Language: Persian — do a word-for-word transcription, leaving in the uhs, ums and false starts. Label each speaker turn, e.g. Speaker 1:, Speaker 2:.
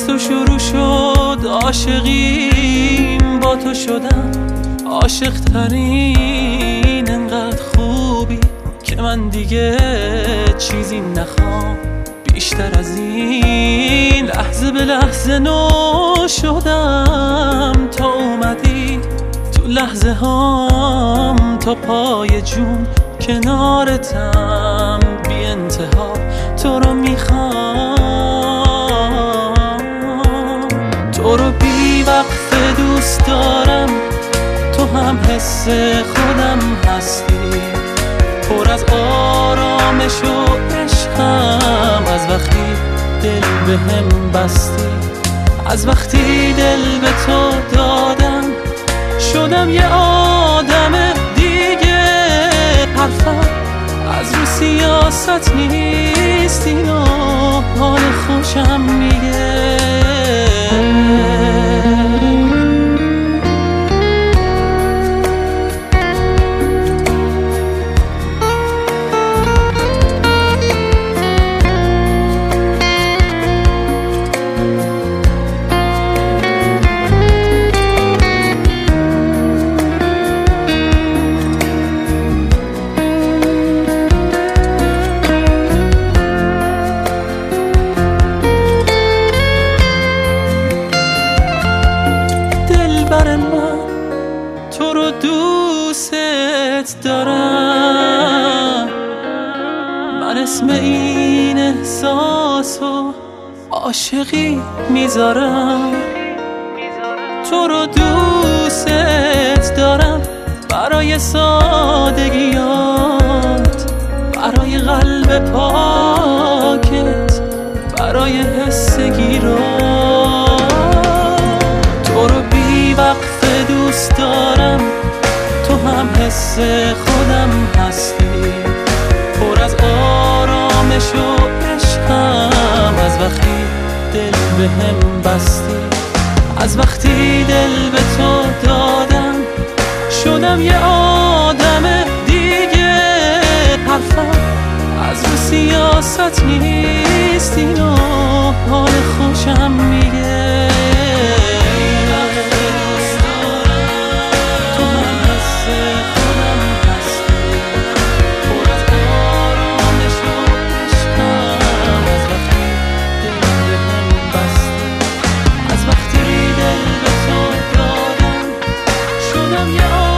Speaker 1: از تو شروع شد عاشقیم، با تو شدم عاشق ترین. انقدر خوبی که من دیگه چیزی نخوام بیشتر از این. لحظه به لحظه نو شدم تا اومدی تو لحظه هام، تا پای جون کنارتم بی انتها تو رو میخوام. تو رو بی وقفه دوست دارم، تو هم حس خودم هستی، پر از آرامش و عشقم. از وقتی دل به هم بستی، از وقتی دل به تو دادم، شدم یه آدم دیگه. حرفم از رو سیاست نیست، اینو حال خوشم میگه. بر من تو رو دوست دارم، من اسم این احساس و عاشقی میذارم. تو رو دوست دارم برای سادگیات، برای قلب پاکت، برای حس گیرات. تو رو بی وقفه دوست دارم، تو هم حس خودم هستی، پر از آرامش و عشقم. از وقتی دل به هم بستی، از وقتی دل به تو دادم، شدم یه آدم دیگه. حرفم از رو سیاست نیست، اینو حال خوشم میگه.
Speaker 2: I'm